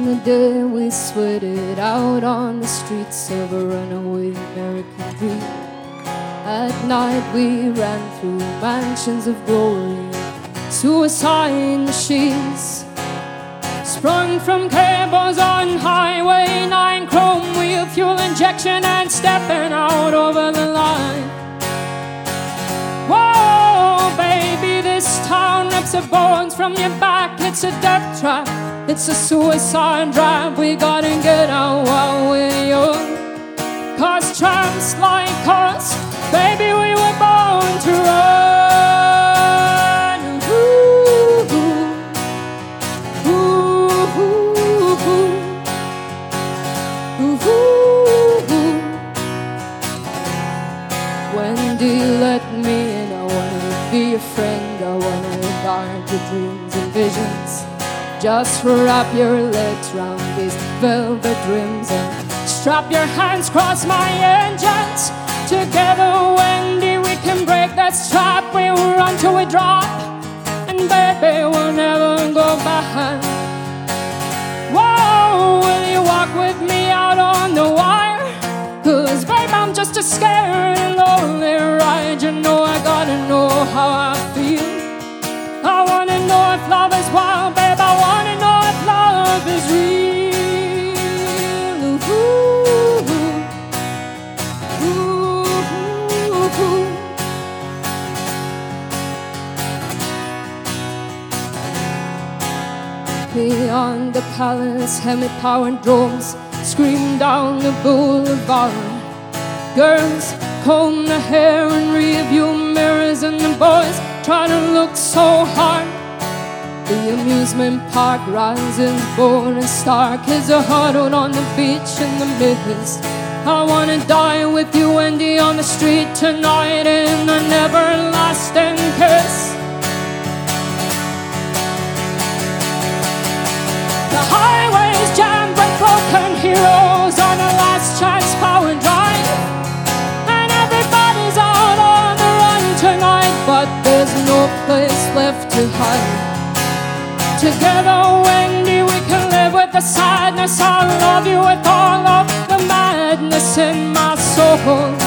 On the day we sweated out on the streets of a runaway American dream. At night we ran through mansions of glory, suicide machines sprung from cables on Highway 9, chrome wheel fuel injection and stepping out over the line. Whoa, baby, this town rips the bones from your back. It's a death trap, it's a suicide drive. We gotta get out while we're young, 'cause tramps like us, baby, we were born to run. Ooh, ooh, ooh, ooh, ooh, ooh, ooh. Wendy, let me in. I wanna be a friend. I wanna guard your dreams and visions. Just wrap your legs round these velvet rims and strap your hands across my engines. Together, Wendy, we can break that strap. We'll run till we drop, and baby, we'll never go back. Whoa, will you walk with me out on the wire? 'Cause babe, I'm just a scared and lonely ride. You know I gotta know how I feel. I wanna know if love is wild, babe. I wanna know if love is real. Ooh, ooh, ooh, ooh. Beyond the palace, hemi-powered drones scream down the boulevard. Girls comb their hair in rearview mirrors, and the boys try to look so hard. The amusement park rises bold and stark as a huddled on the beach in the mist. I wanna die with you, Wendy, on the street tonight in an everlasting kiss. The highway's jammed with broken heroes on a last chance power drive, and everybody's out on the run tonight, but there's no place left to hide. Together, Wendy, we can live with the sadness. I love you with all of the madness in my soul.